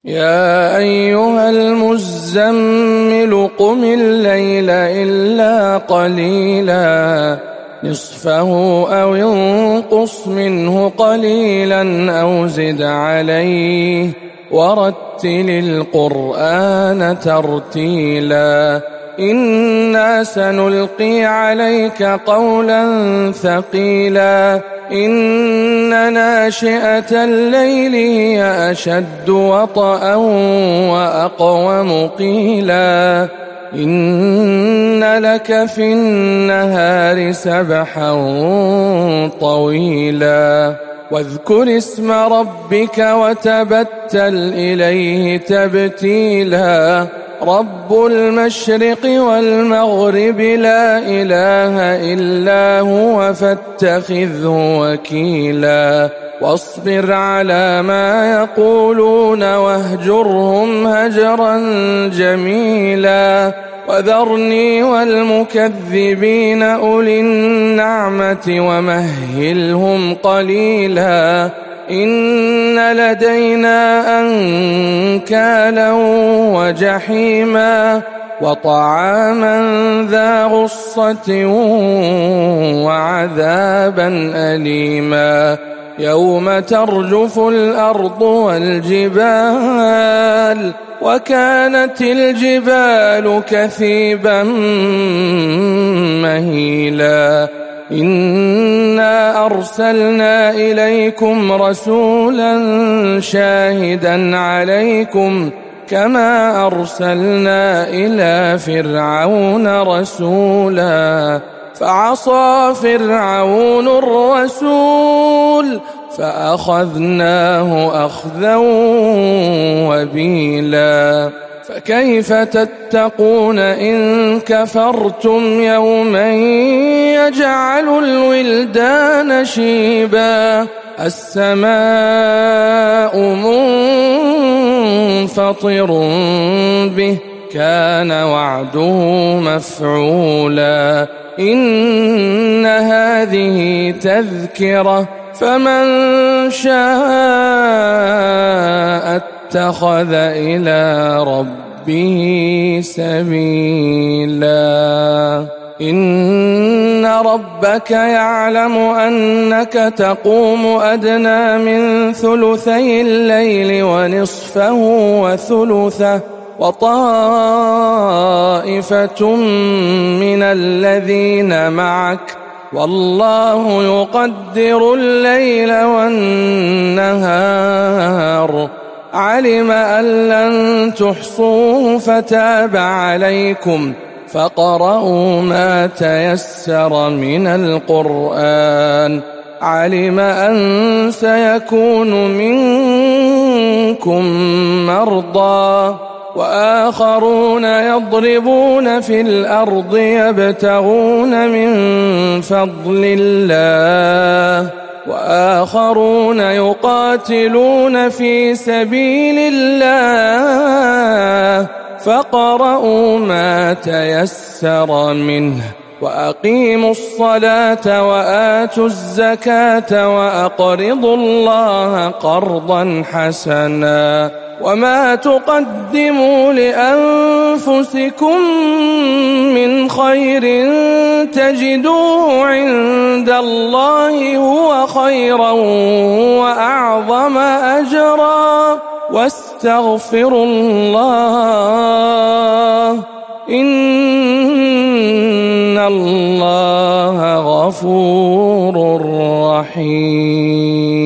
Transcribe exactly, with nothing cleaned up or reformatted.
يا أيها المزمل قم الليل إلا قليلا نصفه أو انقص منه قليلا أو زد عليه ورتل القرآن ترتيلا إنا سنلقي عليك قولا ثقيلا إن ناشئة الليل هي أشد وطئا وأقوم قيلا إن لك في النهار سبحا طويلا واذكر اسم ربك وتبتل إليه تبتيلا رب المشرق والمغرب لا إله إلا هو فاتخذه وكيلا واصبر على ما يقولون واهجرهم هجرا جميلا وذرني والمكذبين أولي النعمة ومهلهم قليلا إن لدينا أنكالا وجحيما وطعاما ذا غصة وعذابا أليما يوم ترجف الأرض والجبال وكانت الجبال كثيبا مهيلا إنا أرسلنا إليكم رسولا شاهدا عليكم كما أرسلنا إلى فرعون رسولا فعصى فرعون الرسول فأخذناه أخذا وبيلا فكيف تتقون إن كفرتم يوما يجعل الولدان شيبا السماء منفطر به كان وعده مفعولا إن هذه تذكرة فمن شاء اتخذ إلى ربه سبيلا إن ربك يعلم أنك تقوم أدنى من ثلثي الليل ونصفه وثلثه وطائفة من الذين معك والله يقدر الليل والنهار علم أن لن تحصوه فتاب عليكم فاقرؤوا ما تيسر من القرآن علم أن سيكون منكم مرضى وآخرون يضربون في الأرض يبتغون من فضل الله وآخرون يقاتلون في سبيل الله فاقرؤوا ما تيسر منه وأقيموا الصلاة وآتوا الزكاة وأقرضوا الله قرضا حسنا وما تقدموا لأنفسكم من خير تجدوه عند الله هو خيرا وأعظم أجرا واستغفروا الله إن الله غفور رحيم.